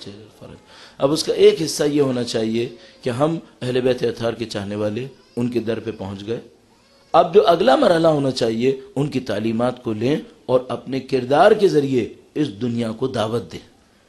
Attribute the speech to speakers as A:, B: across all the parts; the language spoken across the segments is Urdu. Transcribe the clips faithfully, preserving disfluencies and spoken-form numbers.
A: الفرج۔ اب اس کا ایک حصہ یہ ہونا چاہیے کہ ہم اہل بیت اطہار کے چاہنے والے ان کے در پہ پہنچ گئے۔ اب جو اگلا مرحلہ ہونا چاہیے ان کی تعلیمات کو لیں اور اپنے کردار کے ذریعے اس دنیا کو دعوت دیں۔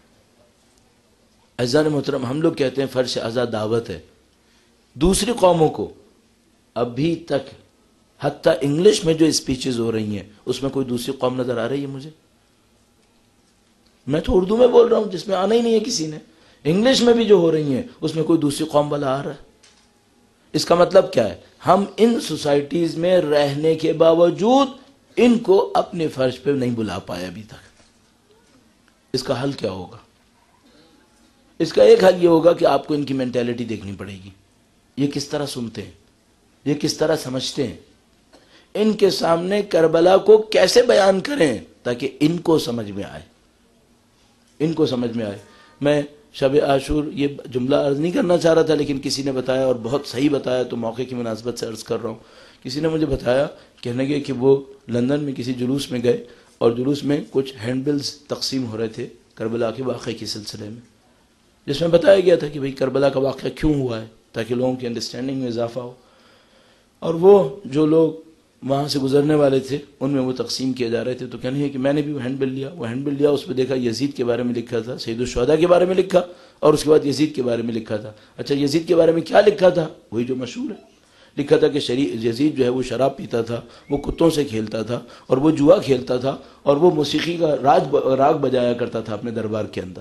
A: عزیزان محترم، ہم لوگ کہتے ہیں فرش ازا دعوت ہے، دوسری قوموں کو ابھی تک حتیٰ انگلش میں جو اسپیچز ہو رہی ہیں اس میں کوئی دوسری قوم نظر آ رہی ہے مجھے؟ میں تو اردو میں بول رہا ہوں جس میں آنا ہی نہیں ہے کسی نے، انگلش میں بھی جو ہو رہی ہیں اس میں کوئی دوسری قوم والا آ رہا ہے۔ اس کا مطلب کیا ہے؟ ہم ان سوسائٹیز میں رہنے کے باوجود ان کو اپنے فرش پہ نہیں بلا پائے ابھی تک۔ اس کا حل کیا ہوگا؟ اس کا ایک حل یہ ہوگا کہ آپ کو ان کی مینٹیلٹی دیکھنی پڑے گی، یہ کس طرح سنتے ہیں، یہ کس طرح سمجھتے ہیں، ان کے سامنے کربلا کو کیسے بیان کریں تاکہ ان کو سمجھ میں آئے، ان کو سمجھ میں آئے۔ میں شب عاشور یہ جملہ عرض نہیں کرنا چاہ رہا تھا لیکن کسی نے بتایا اور بہت صحیح بتایا تو موقع کی مناسبت سے عرض کر رہا ہوں۔ کسی نے مجھے بتایا، کہنے گے کہ وہ لندن میں کسی جلوس میں گئے اور جلوس میں کچھ ہینڈ بلز تقسیم ہو رہے تھے کربلا کے واقعے کے سلسلے میں، جس میں بتایا گیا تھا کہ بھئی کربلا کا واقعہ کیوں ہوا ہے تاکہ لوگوں کی انڈرسٹینڈنگ میں اضافہ ہو۔ اور وہ جو لوگ وہاں سے گزرنے والے تھے ان میں وہ تقسیم کیے جا رہے تھے، تو کہنے ہیں کہ میں نے بھی وہ ہینڈ بل لیا، وہ ہینڈ بل لیا، اس پہ دیکھا یزید کے بارے میں لکھا تھا، سید الشہداء کے بارے میں لکھا اور اس کے بعد یزید کے بارے میں لکھا تھا۔ اچھا یزید کے بارے میں کیا لکھا تھا؟ وہی جو مشہور ہے، لکھا تھا کہ یزید جو ہے وہ شراب پیتا تھا، وہ کتوں سے کھیلتا تھا اور وہ جوا کھیلتا تھا اور وہ موسیقی کا راج راگ بجایا کرتا تھا اپنے دربار کے اندر۔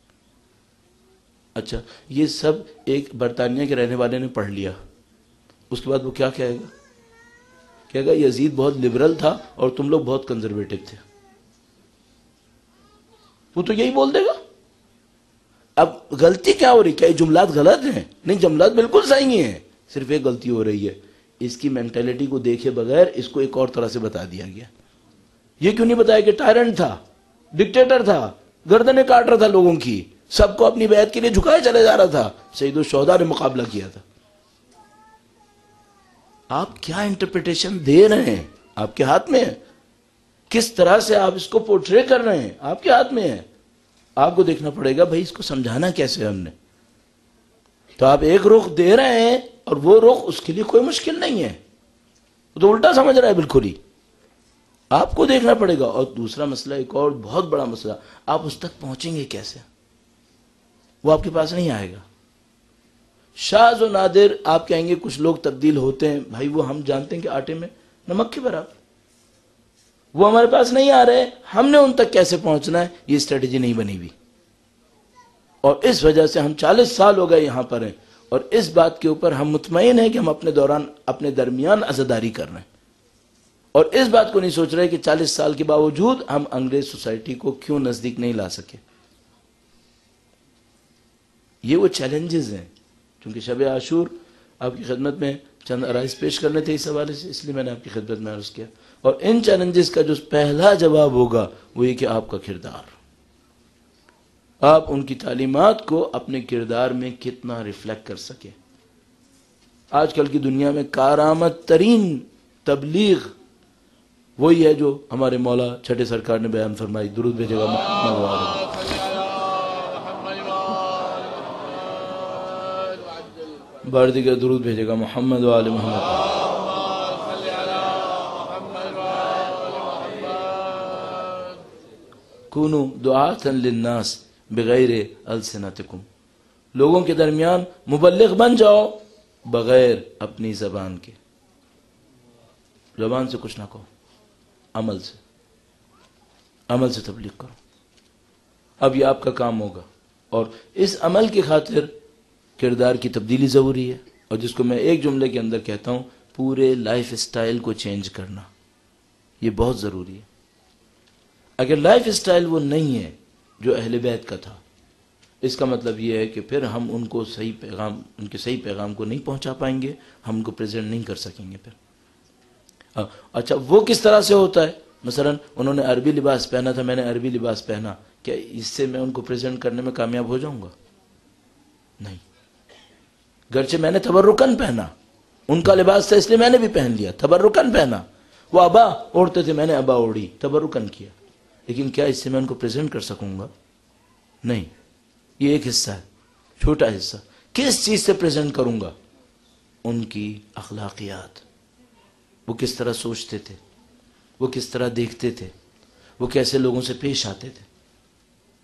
A: اچھا یہ سب ایک برطانیہ کے رہنے والے نے پڑھ لیا، اس کے بعد وہ کیا کہے گا؟ کہے گا یزید بہت لبرل تھا اور تم لوگ بہت کنزرویٹو تھے۔ وہ تو یہی بول دے گا۔ اب غلطی کیا ہو رہی؟ کیا یہ جملات غلط ہیں؟ نہیں، جملات بالکل صحیح ہیں، صرف ایک غلطی ہو رہی ہے، اس کی مینٹیلٹی کو دیکھے بغیر اس کو ایک اور طرح سے بتا دیا گیا۔ یہ کیوں نہیں بتایا کہ ٹائرنٹ تھا، ڈکٹیٹر تھا، گردنیں کاٹ رہا تھا لوگوں کی، سب کو اپنی بیعت کے لیے جھکائے چلے جا رہا تھا، سید الشہداء نے مقابلہ کیا تھا۔ آپ کیا انٹرپریٹیشن دے رہے ہیں؟ آپ کے ہاتھ میں ہے، کس طرح سے آپ اس کو پورٹرے کر رہے ہیں آپ کے ہاتھ میں ہے۔ آپ کو دیکھنا پڑے گا بھائی اس کو سمجھانا کیسے ہم نے۔ تو آپ ایک رخ دے رہے ہیں اور وہ رخ اس کے لیے کوئی مشکل نہیں ہے، وہ تو الٹا سمجھ رہا ہے بالکل ہی۔ آپ کو دیکھنا پڑے گا۔ اور دوسرا مسئلہ، ایک اور بہت بڑا مسئلہ، آپ اس تک پہنچیں گے کیسے؟ وہ آپ کے پاس نہیں آئے گا۔ شاذ و نادر آپ کہیں گے کچھ لوگ تبدیل ہوتے ہیں، بھائی وہ ہم جانتے ہیں کہ آٹے میں نمک کے برابر، وہ ہمارے پاس نہیں آ رہے، ہم نے ان تک کیسے پہنچنا ہے، یہ اسٹریٹجی نہیں بنی ہوئی۔ اور اس وجہ سے ہم چالیس سال ہو گئے یہاں پر ہیں اور اس بات کے اوپر ہم مطمئن ہیں کہ ہم اپنے دوران اپنے درمیان عزاداری کر رہے ہیں، اور اس بات کو نہیں سوچ رہے کہ چالیس سال کے باوجود ہم انگریز سوسائٹی کو کیوں نزدیک نہیں لا سکے۔ یہ وہ چیلنجز ہیں۔ کیونکہ شب عاشور آپ کی خدمت میں چند عرائض پیش کرنے تھے اس حوالے سے، اس لیے میں نے آپ کی خدمت میں عرض کیا۔ اور ان چیلنجز کا جو پہلا جواب ہوگا وہ یہ کہ آپ کا کردار، آپ ان کی تعلیمات کو اپنے کردار میں کتنا ریفلیکٹ کر سکے۔ آج کل کی دنیا میں کارآمد ترین تبلیغ وہی ہے جو ہمارے مولا چھٹے سرکار نے بیان فرمائی، درود بھیجے گا محمد وآلہ۔ بار دیگر درود بھیجے گا محمد و آل محمد۔ کونوا دعاۃ للناس بغیر السنتکم، لوگوں کے درمیان مبلغ بن جاؤ بغیر اپنی زبان کے۔ زبان سے کچھ نہ کہو، عمل سے، عمل سے تبلیغ کرو۔ اب یہ آپ کا کام ہوگا، اور اس عمل کی خاطر کردار کی تبدیلی ضروری ہے، اور جس کو میں ایک جملے کے اندر کہتا ہوں، پورے لائف اسٹائل کو چینج کرنا، یہ بہت ضروری ہے۔ اگر لائف اسٹائل وہ نہیں ہے جو اہل بیت کا تھا، اس کا مطلب یہ ہے کہ پھر ہم ان کو صحیح پیغام، ان کے صحیح پیغام کو نہیں پہنچا پائیں گے، ہم ان کو پریزنٹ نہیں کر سکیں گے پھر۔ اچھا وہ کس طرح سے ہوتا ہے؟ مثلا انہوں نے عربی لباس پہنا تھا، میں نے عربی لباس پہنا، کیا اس سے میں ان کو پریزنٹ کرنے میں کامیاب ہو جاؤں گا؟ نہیں۔ گرچہ میں نے تبرکن پہنا، ان کا لباس تھا اس لیے میں نے بھی پہن لیا، تبرکن پہنا، وہ ابا اوڑھتے تھے میں نے ابا اوڑھی، تبرکن کیا، لیکن کیا اس سے میں ان کو پریزنٹ کر سکوں گا؟ نہیں۔ یہ ایک حصہ ہے، چھوٹا حصہ. کس چیز سے پریزنٹ کروں گا؟ ان کی اخلاقیات، وہ کس طرح سوچتے تھے، وہ کس طرح دیکھتے تھے، وہ کیسے لوگوں سے پیش آتے تھے.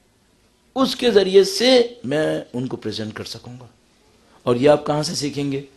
A: اس کے ذریعے سے میں ان کو پریزنٹ کر سکوں گا. اور یہ آپ کہاں سے سیکھیں گے؟